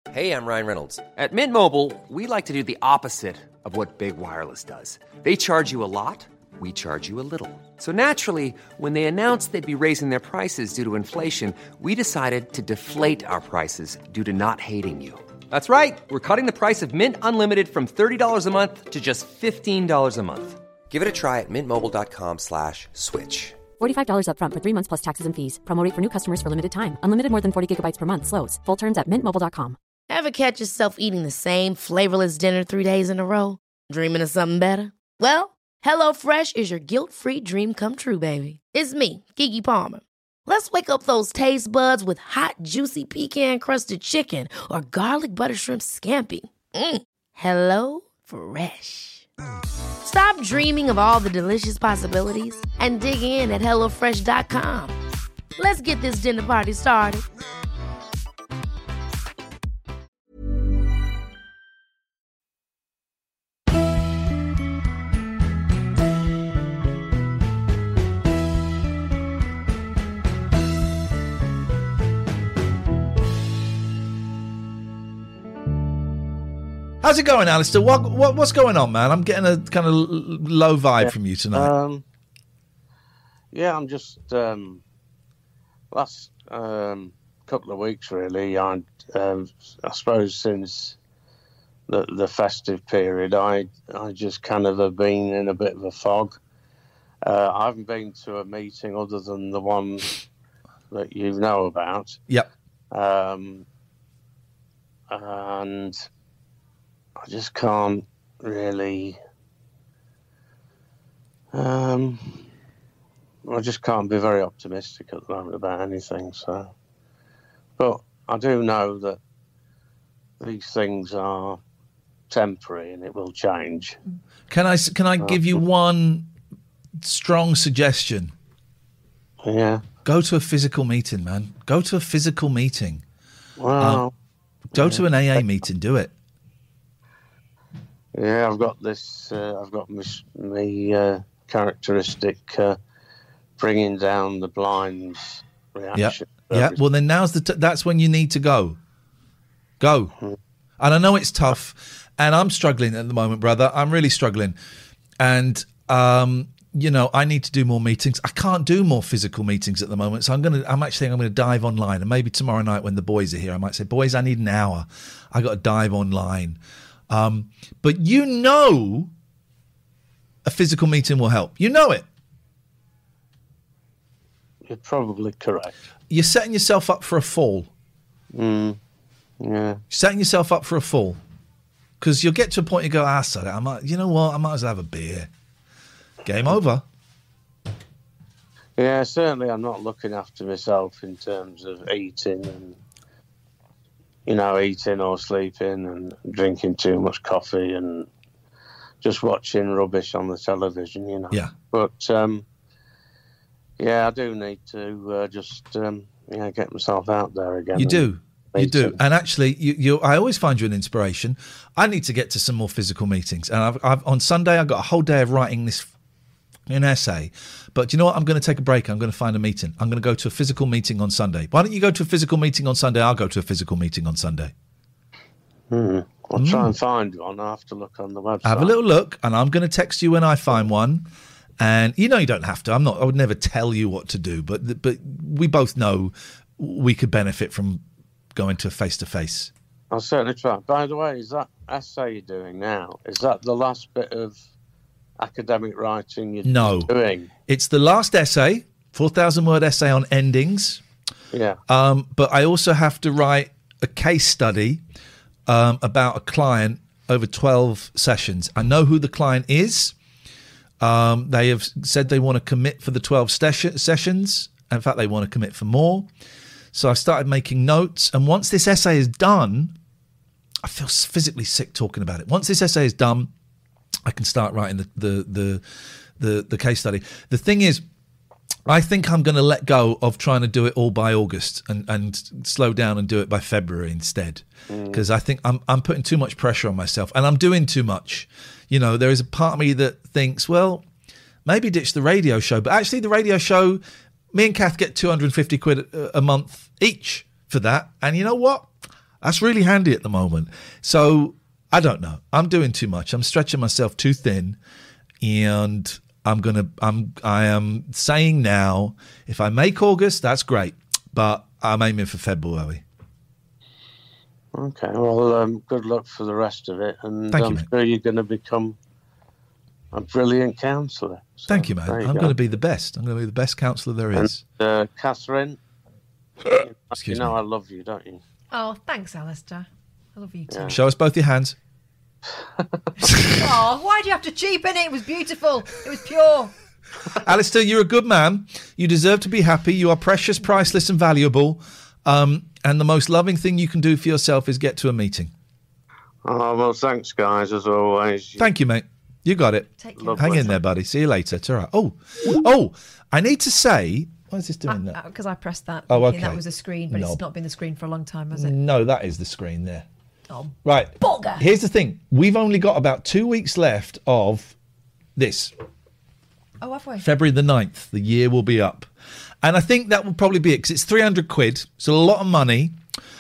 Hey, I'm Ryan Reynolds. At Mint Mobile, we like to do the opposite of what Big Wireless does. They charge you a lot, we charge you a little. So naturally, when they announced they'd be raising their prices due to inflation, we decided to deflate our prices due to not hating you. That's right. We're cutting the price of Mint Unlimited from $30 a month to just $15 a month. Give it a try at mintmobile.com/switch. $45 up front for 3 months plus taxes and fees. Promo rate for new customers for limited time. Unlimited more than 40 gigabytes per month. Slows full terms at mintmobile.com. Ever catch yourself eating the same flavorless dinner 3 days in a row? Dreaming of something better? Well, HelloFresh is your guilt-free dream come true, baby. It's me, Keke Palmer. Let's wake up those taste buds with hot, juicy pecan-crusted chicken or garlic butter shrimp scampi. Hello Fresh. Stop dreaming of all the delicious possibilities and dig in at HelloFresh.com. Let's get this dinner party started. How's it going, Alistair? What's going on, man? I'm getting a kind of low vibe from you tonight. I'm just last couple of weeks really. I suppose since the festive period, I just kind of have been in a bit of a fog. I haven't been to a meeting other than the one that you know about. Yep. And I just can't really. I just can't be very optimistic at the moment about anything. So, but I do know that these things are temporary and it will change. Can I give you one strong suggestion? Yeah. Go to a physical meeting, man. Go to a physical meeting. Well, go to an AA meeting. Do it. Yeah, I've got this. I've got my characteristic bringing down the blinds reaction. Yeah. Well, then now's that's when you need to go. Go. Mm-hmm. And I know it's tough, and I'm struggling at the moment, brother. I'm really struggling, and I need to do more meetings. I can't do more physical meetings at the moment, so I'm going to dive online, and maybe tomorrow night when the boys are here, I might say, boys, I need an hour. I got to dive online. But a physical meeting will help. You know it. You're probably correct. You're setting yourself up for a fall. Yeah. Setting yourself up for a fall. Because you'll get to a point you go, sorry, I might as well have a beer. Game over. Yeah, certainly I'm not looking after myself in terms of eating and eating or sleeping and drinking too much coffee and just watching rubbish on the television, Yeah. But, I do need to get myself out there again. You do. And actually, I always find you an inspiration. I need to get to some more physical meetings. And I've on Sunday, I got a whole day of writing an essay. But you know what? I'm going to take a break. I'm going to find a meeting. I'm going to go to a physical meeting on Sunday. Why don't you go to a physical meeting on Sunday? I'll go to a physical meeting on Sunday. I'll try and find one. I'll have to look on the website. Have a little look, and I'm going to text you when I find one. And you don't have to. I would never tell you what to do. But we both know we could benefit from going to a face-to-face. I'll certainly try. By the way, is that essay you're doing now, is that the last bit of academic writing you're doing? It's the last essay, 4,000-word essay on endings. Yeah. But I also have to write a case study about a client over 12 sessions. I know who the client is. They have said they want to commit for the 12 sessions. In fact, they want to commit for more. So I started making notes. And once this essay is done, I feel physically sick talking about it. Once this essay is done, I can start writing the case study. The thing is, I think I'm going to let go of trying to do it all by August and slow down and do it by February instead. Because I think I'm putting too much pressure on myself and I'm doing too much. There is a part of me that thinks, well, maybe ditch the radio show. But actually the radio show, me and Kath get 250 quid a month each for that. And you know what? That's really handy at the moment. So I don't know. I'm doing too much. I'm stretching myself too thin, and I am saying now, if I make August, that's great, but I'm aiming for February. Okay, well, good luck for the rest of it, and Thank you, I'm mate. sure you're going to become a brilliant counsellor. So, Thank you, mate. there I'm going to be the best. I'm going to be the best counsellor there is. And Catherine, Excuse you know me. I love you, don't you? Oh, thanks, Alistair. I love you too. Show us both your hands. Oh, why do you have to cheapen it? It was beautiful. It was pure. Alistair, you're a good man. You deserve to be happy. You are precious, priceless, and valuable. And the most loving thing you can do for yourself is get to a meeting. Oh, well, thanks, guys, as always. Thank you, mate. You got it. Take care. Hang in there, buddy. See you later. It's all right. Oh, I need to say, why is this doing that? Because I pressed that. Oh, thinking okay. That was a screen, but No. it's not been the screen for a long time, has it? No, that is the screen there. Oh, Right. bugger. Here's the thing. We've only got about 2 weeks left of this. Oh, have we? February the 9th. The year will be up. And I think that will probably be it because it's 300 quid. It's a lot of money.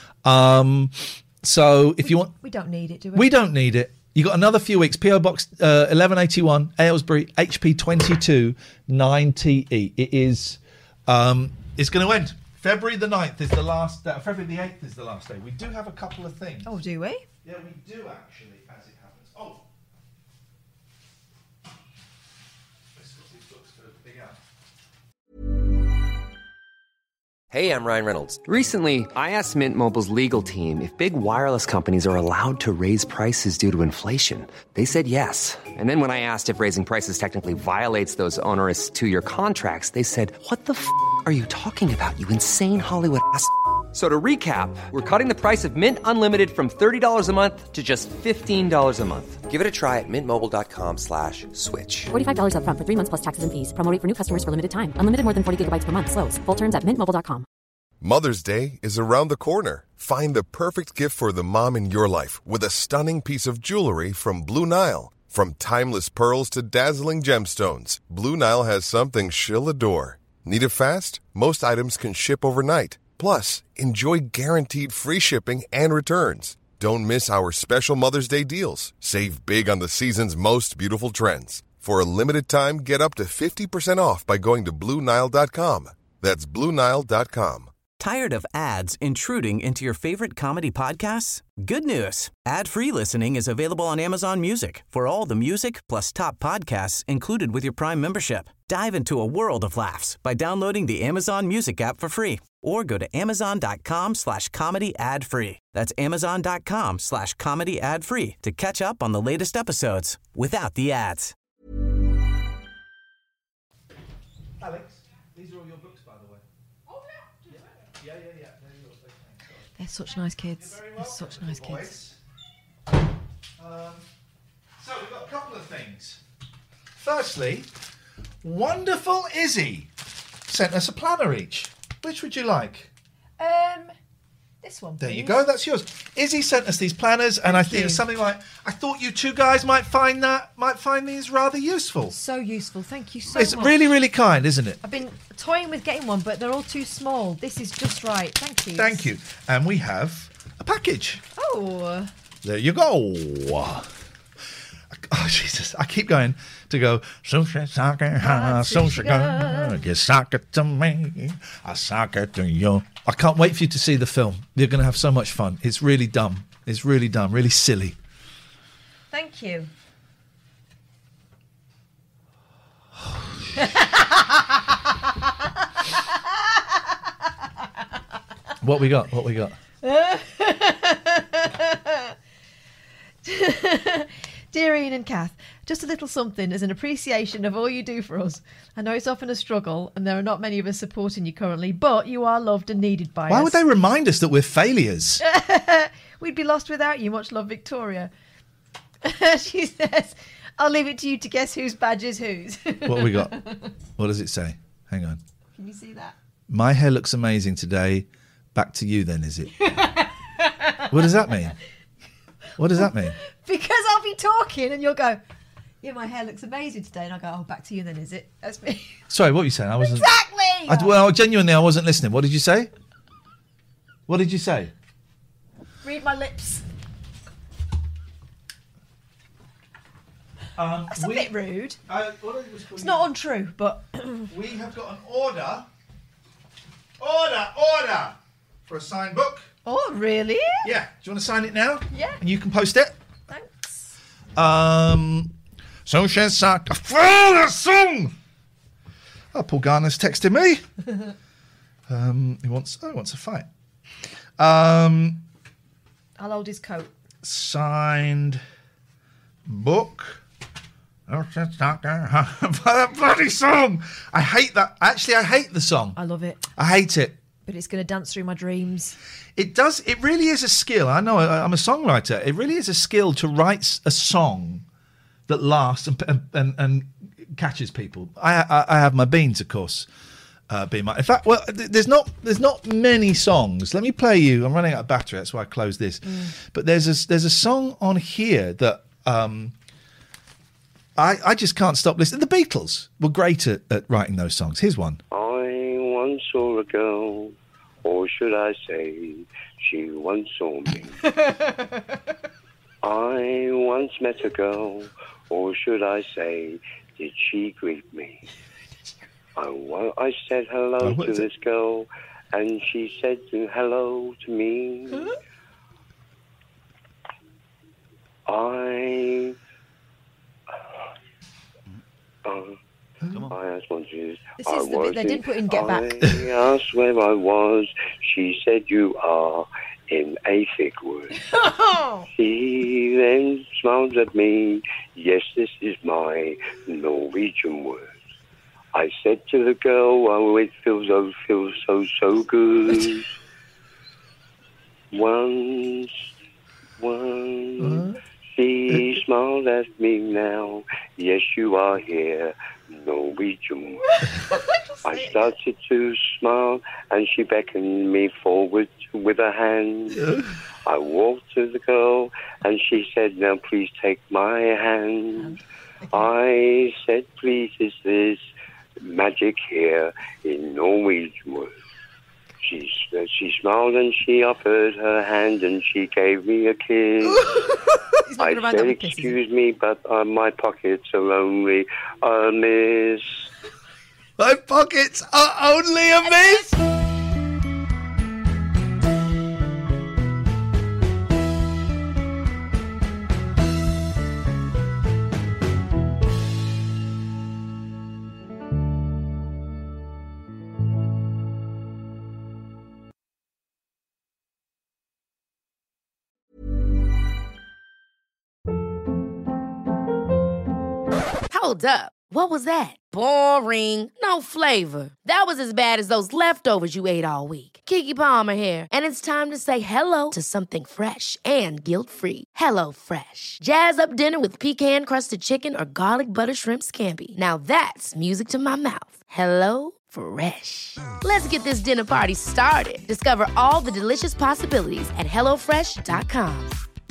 So if you want... We don't need it, do we? We don't need it. You got another few weeks. PO Box 1181, Aylesbury, HP 22 9TE. It is. It's going to end. February the 9th is the last day. February the 8th is the last day. We do have a couple of things. Oh, do we? Yeah, we do actually, as it happens. Oh. Let's put these books to the big out. Hey, I'm Ryan Reynolds. Recently, I asked Mint Mobile's legal team if big wireless companies are allowed to raise prices due to inflation. They said yes. And then when I asked if raising prices technically violates those onerous 2-year contracts, they said, "What the f*** are you talking about, you insane Hollywood ass?" So to recap, we're cutting the price of Mint Unlimited from $30 a month to just $15 a month. Give it a try at mintmobile.com/switch. $45 up front for 3 months plus taxes and fees. Promo rate for new customers for limited time. Unlimited more than 40 gigabytes per month. Slows full terms at mintmobile.com. Mother's Day is around the corner. Find the perfect gift for the mom in your life with a stunning piece of jewelry from Blue Nile. From timeless pearls to dazzling gemstones, Blue Nile has something she'll adore. Need it fast? Most items can ship overnight. Plus, enjoy guaranteed free shipping and returns. Don't miss our special Mother's Day deals. Save big on the season's most beautiful trends. For a limited time, get up to 50% off by going to BlueNile.com. That's BlueNile.com. Tired of ads intruding into your favorite comedy podcasts? Good news. Ad-free listening is available on Amazon Music for all the music plus top podcasts included with your Prime membership. Dive into a world of laughs by downloading the Amazon Music app for free or go to amazon.com/comedy ad-free. That's amazon.com/comedy ad-free to catch up on the latest episodes without the ads. Alex, these are all your books, by the way. Yeah. They're such nice kids. They're such nice kids. So we've got a couple of things. Firstly, wonderful Izzy sent us a planner each. Which would you like? This one. There you please. go. That's yours. Izzy sent us these planners, and I think it's something like I thought you two guys might find these rather useful. So useful. Thank you so It's much. really, really kind, isn't it? I've been toying with getting one, but they're all too small. This is just right. Thank you. Thank you. And we have a package. Oh. There you go. Oh, Jesus. I keep going to go, sushi, sushi, you sock it to me, I sock it to you. I can't wait for you to see the film. You're going to have so much fun. It's really dumb. It's really dumb, really silly. Thank you. What we got? What we got? Dear Ian and Kath, just a little something as an appreciation of all you do for us. I know it's often a struggle and there are not many of us supporting you currently, but you are loved and needed by us. Why would they remind us that we're failures? We'd be lost without you. Much love, Victoria. She says, I'll leave it to you to guess whose badge is whose. What we got? What does it say? Hang on. Can you see that? My hair looks amazing today. Back to you then, is it? What does that mean? What does that mean? Because I'll be talking and you'll go, yeah, my hair looks amazing today. And I'll go, oh, back to you then, is it? That's me. Sorry, what were you saying? I wasn't. Exactly! Well, genuinely, I wasn't listening. What did you say? What did you say? Read my lips. That's a bit rude. It's not untrue, but... We have got an order for a signed book. Oh, really? Yeah. Do you want to sign it now? Yeah. And you can post it. Thanks. So she's a father song. Oh, Paul Garner's texted me. He wants a fight. I'll hold his coat. Signed book. That bloody song. I hate that. Actually, I hate the song. I love it. I hate it. But it's going to dance through my dreams. It does. It really is a skill. I know. I'm a songwriter. It really is a skill to write a song that lasts and catches people. I have my beans, of course. In fact, well, there's not many songs. Let me play you. I'm running out of battery. That's why I closed this. But there's a song on here that I just can't stop listening. The Beatles were great at writing those songs. Here's one. I once saw a girl, or should I say, she once saw me. I once met a girl, or should I say, did she greet me? I said hello to this girl, and she said hello to me. I asked one to This is the bit they didn't put in Get Back. I asked where I was. She said you are in a thick wood. She then smiled at me. Yes, this is my Norwegian word. I said to the girl, oh, it feels so good. Once, she smiled at me now. Yes, you are here, Norwegian word. I started to smile, and she beckoned me forward with her hand. I walked to the girl, and she said, now please take my hand. I said, please, is this magic here in Norwegian word? She smiled and she offered her hand and she gave me a kiss. I said, excuse me, but my pockets are only a miss. My pockets are only a miss. Hold up. What was that? Boring. No flavor. That was as bad as those leftovers you ate all week. Keke Palmer here, and it's time to say hello to something fresh and guilt-free. Hello Fresh. Jazz up dinner with pecan-crusted chicken or garlic butter shrimp scampi. Now that's music to my mouth. Hello Fresh. Let's get this dinner party started. Discover all the delicious possibilities at HelloFresh.com.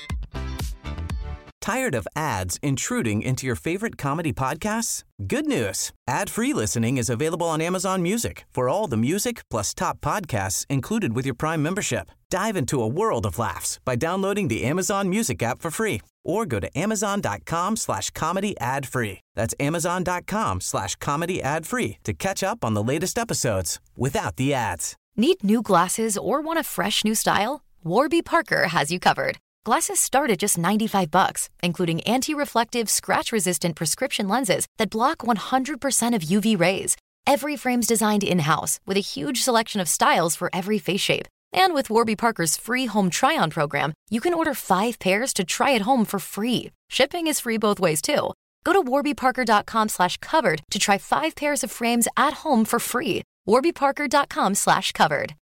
Tired of ads intruding into your favorite comedy podcasts? Good news. Ad-free listening is available on Amazon Music for all the music plus top podcasts included with your Prime membership. Dive into a world of laughs by downloading the Amazon Music app for free or go to amazon.com/comedy ad-free. That's amazon.com/comedy ad-free to catch up on the latest episodes without the ads. Need new glasses or want a fresh new style? Warby Parker has you covered. Glasses start at just $95, including anti-reflective, scratch-resistant prescription lenses that block 100% of UV rays. Every frame's designed in-house with a huge selection of styles for every face shape. And with Warby Parker's free home try-on program, you can order 5 pairs to try at home for free. Shipping is free both ways, too. Go to warbyparker.com/covered to try 5 pairs of frames at home for free. warbyparker.com/covered.